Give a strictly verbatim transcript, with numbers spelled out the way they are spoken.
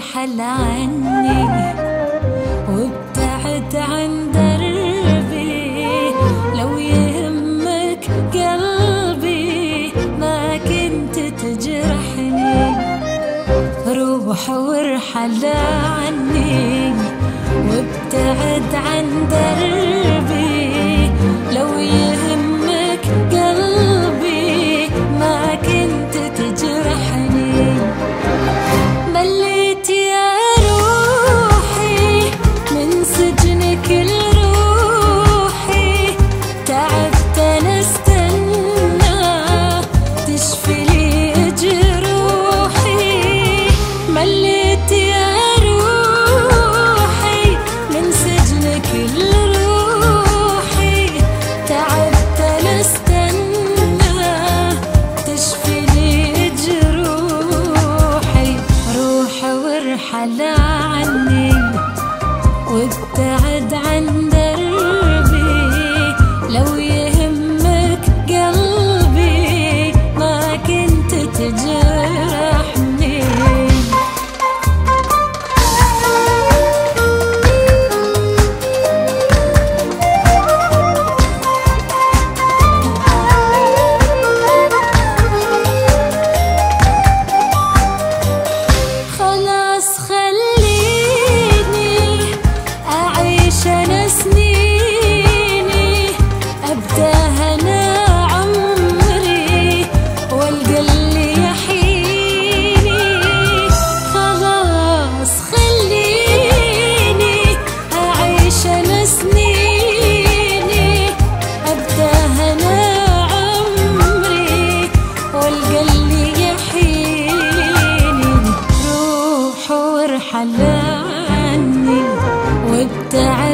وارحل عني وابتعد عن دربي. لو يهمك قلبي ما كنت تجرحني. روح وارحل عني وابتعد عن دربي. لو يهمك قلبي ما كنت تجرحني. مليت يا روحي من سجنك لروحي. تعبت انا استنى تشفي لي جروحي. مليت يا روحي من سجنك لروحي. تعبت انا استنى تشفي لي جروحي. روح وارحل عني وابتعد عن دربي. لو يهمك قلبي ما كنت تجرحني. خلاص خليني أعيش أنا سنيني. أبداها أنا عمري والقى اللي يحييني. خلاص خليني أعيش أنا سنيني. أبداها أنا عمري والقى اللي يحييني. روح وارحل عني وابتعد